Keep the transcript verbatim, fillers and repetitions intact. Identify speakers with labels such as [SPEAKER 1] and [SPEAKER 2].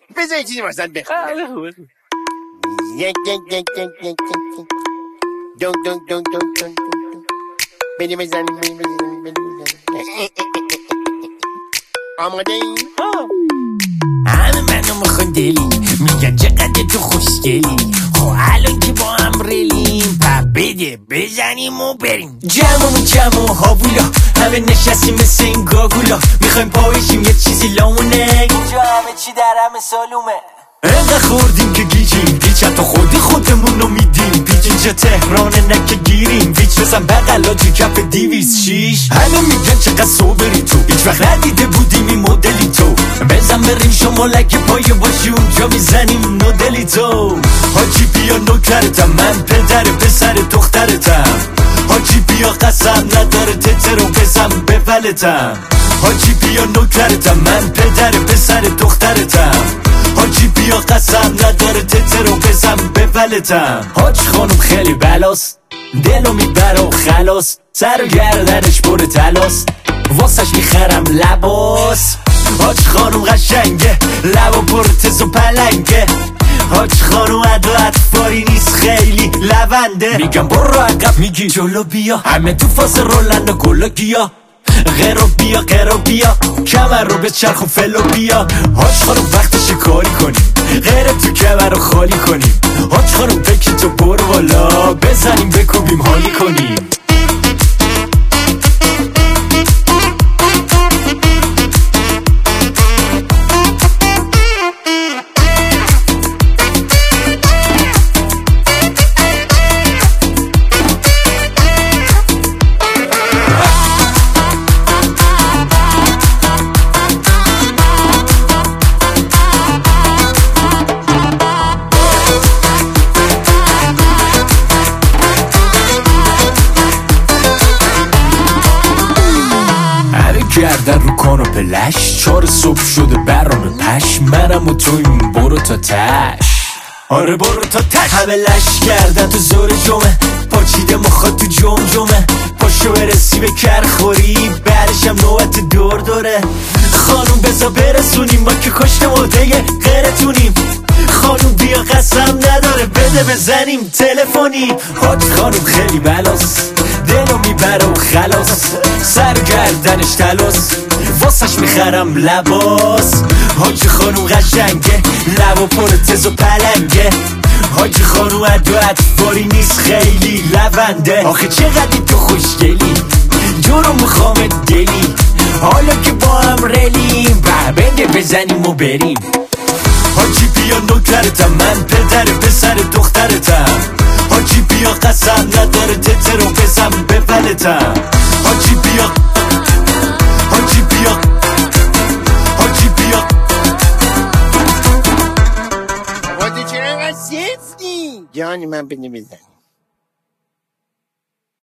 [SPEAKER 1] بذار یه چیزی واسط بخونم. دون دون دون دون دون بریم بزنیم بریم بزنیم بریم بزنیم. آماده این؟ همه منو میخوان دلی، میگن چقدر تو خوشگلی. خب الان که با هم ریلیم پا بده بزنیم و بریم. جمعمون جمع و هاوولا، همه نشستیم مثل این گاگولا. میخوایم پایشیم یه چیزی لامونه، اینجا همه چی در همه سالومه. انقدر خوردیم که گیجیم، هیچ حتی خودی خودمون رو میدیم. پیچ اینجا تهرانه نکه گیریم، ویچ بزن بقلا تو کف دیویز شیش. همه میگن چقدر صبری تو، هیچ وقت ندیده بودیم این مدلی تو. بزن بریم شمالک پای باشی اونجا میزنیم نودلی تو. حاجی بیا نوکرتم، من پدر پسر دخترتم. حاجی بیا قسم نداره تترو بزن بپلتم. حاجی بیا نوکرتم، من پدر پسر دخترتم. حاجی بیا قسم نداره تترو بزن بپلتم. حاج خانم خیلی بلاست، دلو میبره و خلاص. سر و گردنش پر تلاست، واسش میخرم لباس. حاج خانم قشنگه، لبا پر تز و پلنگه. حاج خانم عدو اطفاری نیست خیلی لونده. میگم برو عقب میگی جلو بیا، همه تو فاز رولن و گلو گیا. غیرو بیا غیرو بیا، کمر رو به چرخ و فلو بیا. حاج خانم وقتش کاری کنیم، غیر تو کمر رو خالی کنیم. حاج خانم بکی تو برو بالا، بزنیم بکوبیم حالی کنیم. گردن رو کان و پلش، چار صبح شده برام پش. منم و تویم برو تا تش، آره برو تا تش. همه لش کردن تو زور جمعه، پاچیده مخواد تو جم جمعه. پاشو برسی به کرخوری، بعدشم نوبت دور دوره. خانوم بزا برسونیم، ما که کشت مرده غیرتونیم. خانوم بیا قسم نداره بده بزنیم تلفنی. حاج خانوم خیلی بلاس، دلو میبره و خلاص. سر گردنش تلاس، واسش میخرم لباس. حاج خانوم قشنگه، لبا پر تز و پلنگه. حاج خانوم عدو اطفاری نیست خیلی لونده. آخه چقدر تو خوشگلی، جورو میخوام دلی. حالا که با هم ریلیم به بنده بزنیم و بریم. حاجی بیا نوکرتم، من پدر پسر دخترتم. حاجی بیا قسم نداره تترو بزن بپلتم. حاجی بیا حاجی بیا حاجی بیا. آقا تو چرا اینقدر سفتی؟ جانی من بده بزن.